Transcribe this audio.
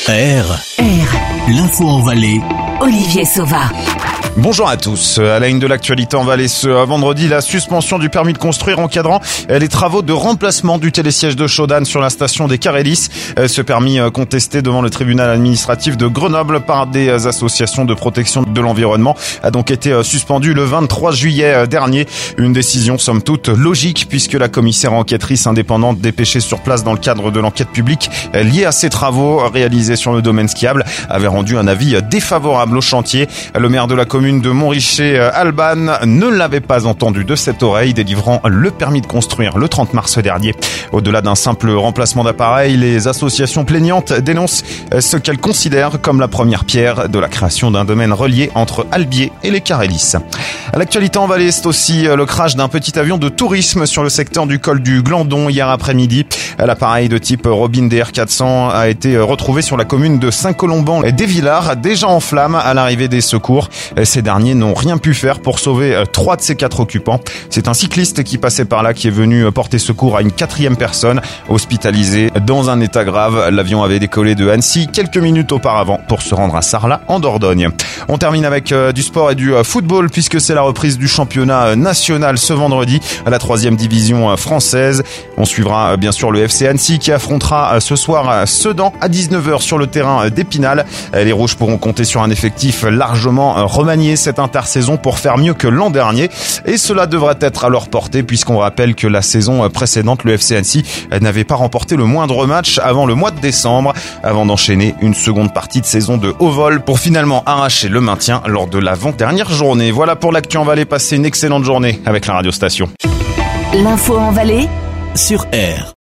L'info en Valais. Olivier Sauva. Bonjour à tous. À la une de l'actualité en Valais ce vendredi, la suspension du permis de construire encadrant les travaux de remplacement du télésiège de Chaudane sur la station des Carélis. Ce permis contesté devant le tribunal administratif de Grenoble par des associations de protection de l'environnement a donc été suspendu le 23 juillet dernier. Une décision somme toute logique puisque la commissaire enquêtrice indépendante dépêchée sur place dans le cadre de l'enquête publique liée à ces travaux réalisés sur le domaine skiable avait rendu un avis défavorable au chantier. Le maire de la commune de Montricher, Alban, ne l'avait pas entendu de cette oreille, délivrant le permis de construire le 30 mars dernier. Au-delà d'un simple remplacement d'appareil, les associations plaignantes dénoncent ce qu'elles considèrent comme la première pierre de la création d'un domaine relié entre Albier et les Carélis. À l'actualité en Valais, c'est aussi le crash d'un petit avion de tourisme sur le secteur du col du Glandon hier après-midi. L'appareil de type Robin DR400 a été retrouvé sur la commune de Saint-Colomban-des-Villars, déjà en flammes à l'arrivée des secours. Ces derniers n'ont rien pu faire pour sauver 3 de ses 4 occupants. C'est un cycliste qui passait par là qui est venu porter secours à une 4e personne hospitalisée dans un état grave. L'avion avait décollé de Annecy quelques minutes auparavant pour se rendre à Sarlat en Dordogne. On termine avec du sport et du football puisque c'est la reprise du championnat national ce vendredi à la 3e division française. On suivra bien sûr le FC Annecy qui affrontera ce soir Sedan à 19h sur le terrain d'Épinal. Les Rouges pourront compter sur un effectif largement remanié cette intersaison pour faire mieux que l'an dernier et cela devrait être à leur portée puisqu'on rappelle que la saison précédente le FC Annecy n'avait pas remporté le moindre match avant le mois de décembre avant d'enchaîner une seconde partie de saison de haut vol pour finalement arracher le maintien lors de l'avant-dernière journée. Voilà pour l'actu en Valais, passez une excellente journée avec la radio station. L'info en Valais Sur R.